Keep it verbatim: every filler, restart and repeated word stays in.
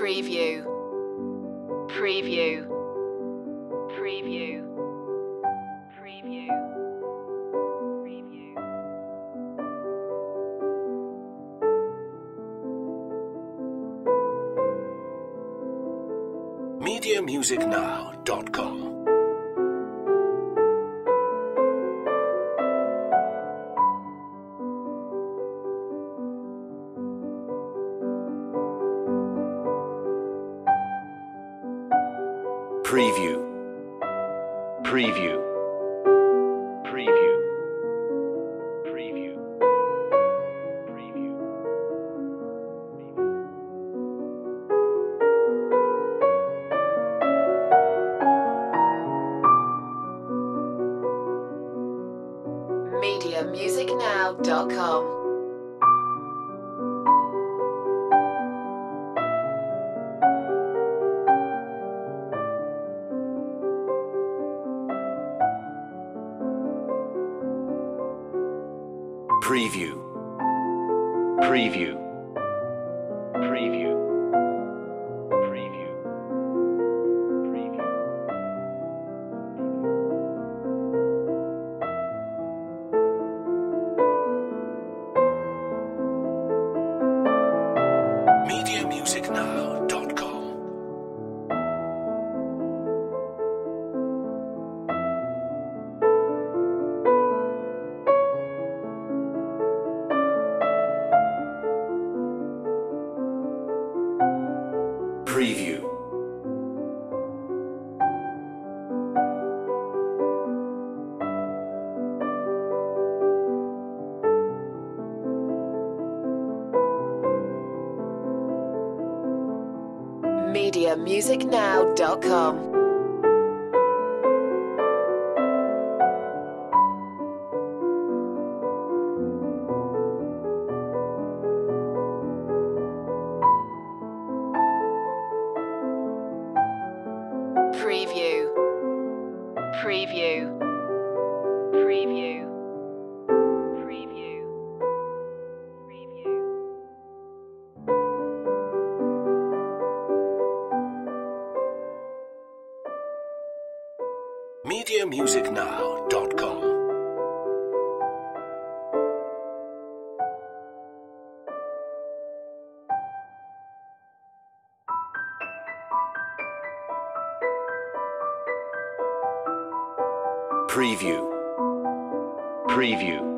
Preview. Preview. Preview. Preview. Preview. media music now dot com. Preview. Preview. Preview. Preview. Preview. media music now dot com. Preview. Preview. Preview. Preview. Preview. media music now dot com. Preview. media music now dot com. Preview. Preview. Preview. Preview. Preview. media music now dot com. Preview. Preview.